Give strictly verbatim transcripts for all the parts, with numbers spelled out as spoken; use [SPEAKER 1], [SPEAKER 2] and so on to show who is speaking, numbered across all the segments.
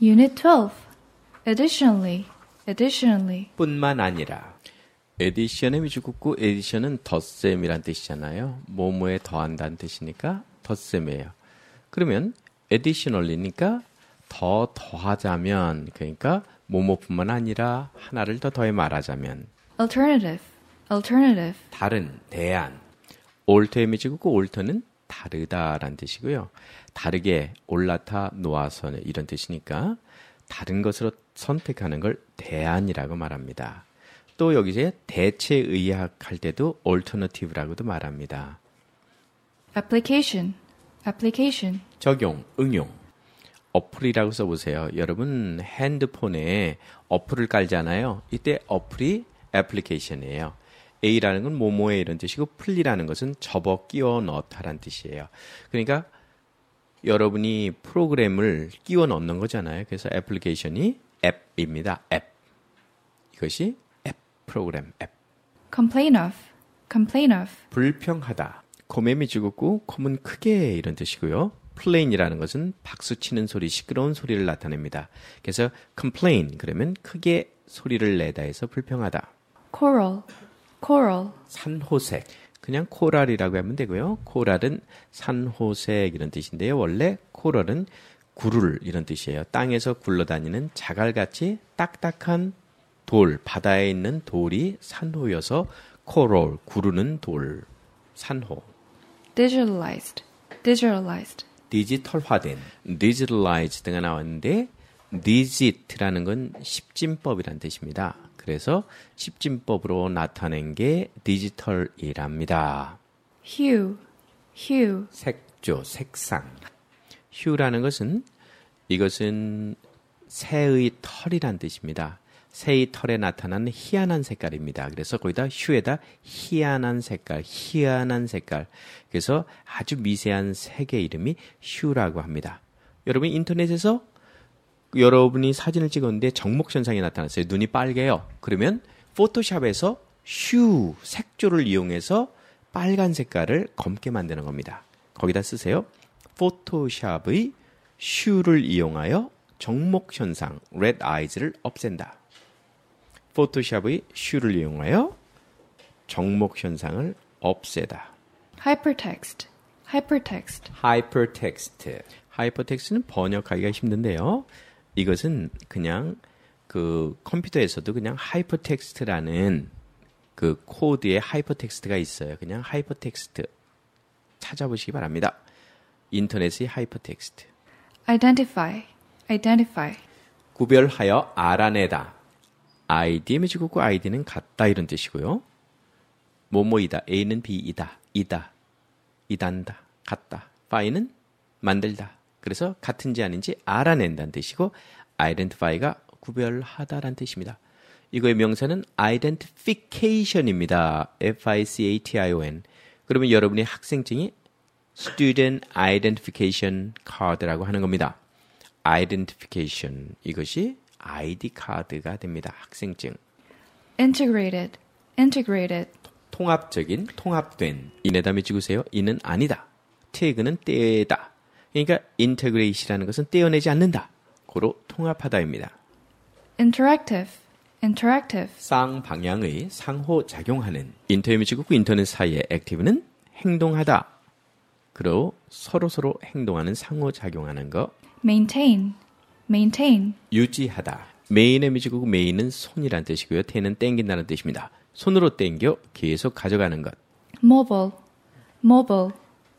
[SPEAKER 1] Unit twelve. Additionally, additionally.
[SPEAKER 2] 뿐만 아니라. 에디션의 미주국구 에디션은 덧셈이란 뜻이잖아요. 뭐뭐에 더한다는 뜻이니까 덧셈이에요. 그러면 additionally니까 더 더하자면 그러니까 뭐뭐뿐만 아니라 하나를 더 더해 말하자면
[SPEAKER 1] Alternative, alternative.
[SPEAKER 2] 다른, 대안. alter의 미주국구 alter는 다르다라는 뜻이고요. 다르게 올라타 놓아서 이런 뜻이니까 다른 것으로 선택하는 걸 대안이라고 말합니다. 또 여기서 대체의학할 때도 alternative라고도 말합니다.
[SPEAKER 1] Application, application.
[SPEAKER 2] 적용, 응용. 어플이라고 써보세요. 여러분 핸드폰에 어플을 깔잖아요. 이때 어플이 애플리케이션이에요. A라는 건 뭐뭐에 이런 뜻이고 플리라는 것은 접어 끼워 넣다라는 뜻이에요. 그러니까 여러분이 프로그램을 끼워 넣는 거잖아요. 그래서 애플리케이션이 앱입니다. 앱. 이것이 앱, 프로그램, 앱.
[SPEAKER 1] Complain of, complain of.
[SPEAKER 2] 불평하다. 콤의 죽었고 콤은 크게 이런 뜻이고요. plain이라는 것은 박수 치는 소리, 시끄러운 소리를 나타냅니다. 그래서 complain 그러면 크게 소리를 내다 해서 불평하다.
[SPEAKER 1] Coral, coral.
[SPEAKER 2] 산호색. 그냥 코랄이라고 하면 되고요. 코랄은 산호색 이런 뜻인데요. 원래 코랄은 구를 이런 뜻이에요. 땅에서 굴러다니는 자갈같이 딱딱한 돌, 바다에 있는 돌이 산호여서 코랄, 구르는 돌, 산호.
[SPEAKER 1] Digitalized, digitalized.
[SPEAKER 2] 디지털화된, digitalized가 나왔는데 digit라는 건 십진법이란 뜻입니다. 그래서 십진법으로 나타낸 게 디지털이랍니다.
[SPEAKER 1] Hue, hue.
[SPEAKER 2] 색조, 색상. hue라는 것은 이것은 새의 털이란 뜻입니다. 새의 털에 나타나는 희한한 색깔입니다. 그래서 거기다 hue에다 희한한 색깔, 희한한 색깔. 그래서 아주 미세한 색의 이름이 hue라고 합니다. 여러분 인터넷에서 여러분이 사진을 찍었는데 정목현상이 나타났어요. 눈이 빨개요. 그러면 포토샵에서 hue, 색조를 이용해서 빨간 색깔을 검게 만드는 겁니다. 거기다 쓰세요. 포토샵의 hue를 이용하여 정목현상, red eyes를 없앤다. 포토샵의 hue를 이용하여 정목현상을 없애다.
[SPEAKER 1] Hypertext, hypertext.
[SPEAKER 2] hypertext. hypertext는 번역하기가 힘든데요. 이것은 그냥 그 컴퓨터에서도 그냥 hypertext라는 그 코드에 hypertext가 있어요. 그냥 hypertext 찾아보시기 바랍니다. 인터넷의 hypertext.
[SPEAKER 1] Identify, identify.
[SPEAKER 2] 구별하여 알아내다. 아이디의 지구고 아이디는 같다 이런 뜻이고요. 뭐뭐이다. A는 B이다. 이다. 이단다. 같다. Fi는 만들다. 그래서 같은지 아닌지 알아낸다는 뜻이고 identify가 구별하다라는 뜻입니다. 이거의 명사는 identification입니다. 에프 아이 씨 에이 티 아이 오 엔. 그러면 여러분의 학생증이 student identification card라고 하는 겁니다. identification 이것이 아이디 카드가 됩니다. 학생증.
[SPEAKER 1] Integrated, integrated.
[SPEAKER 2] 통합적인, 통합된. 이내다 미치고세요. 이는 아니다. take는 떼다. 그러니까 integrate이라는 것은 떼어내지 않는다. 고로 통합하다입니다.
[SPEAKER 1] Interactive, interactive.
[SPEAKER 2] 쌍방향의 상호작용하는. 인터넷 미치고 인터넷 사이의 active는 행동하다. 그리고 서로서로 행동하는 상호작용하는 거.
[SPEAKER 1] Maintain, maintain.
[SPEAKER 2] 유지하다. 메인의 미지고 메인은 손이란 뜻이고요. 태는 땡긴다는 뜻입니다. 손으로 땡겨 계속 가져가는 것.
[SPEAKER 1] Mobile, mobile.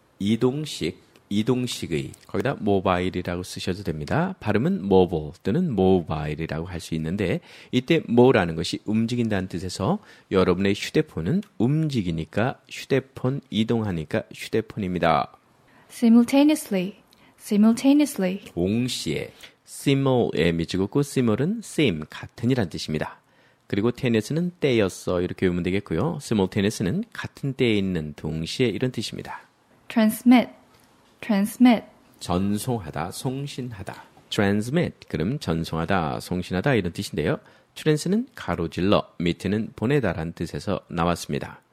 [SPEAKER 2] 이동식, 이동식의 거기다 모바일이라고 쓰셔도 됩니다. 발음은 mobile 또는 mobile이라고 할 수 있는데 이때 mo라는 것이 움직인다는 뜻에서 여러분의 휴대폰은 움직이니까 휴대폰, 이동하니까 휴대폰입니다.
[SPEAKER 1] Simultaneously, simultaneously.
[SPEAKER 2] 동시에 simul에 미치고 simul은 same, 같은이란 뜻입니다. 그리고 테니스는 때였어 이렇게 외우면 되겠고요. simultaneous는 같은 때에 있는 동시에 이런 뜻입니다.
[SPEAKER 1] Transmit, transmit.
[SPEAKER 2] 전송하다, 송신하다. transmit, 그럼 전송하다, 송신하다 이런 뜻인데요. trans는 가로질러, mit는 보내다라는 뜻에서 나왔습니다.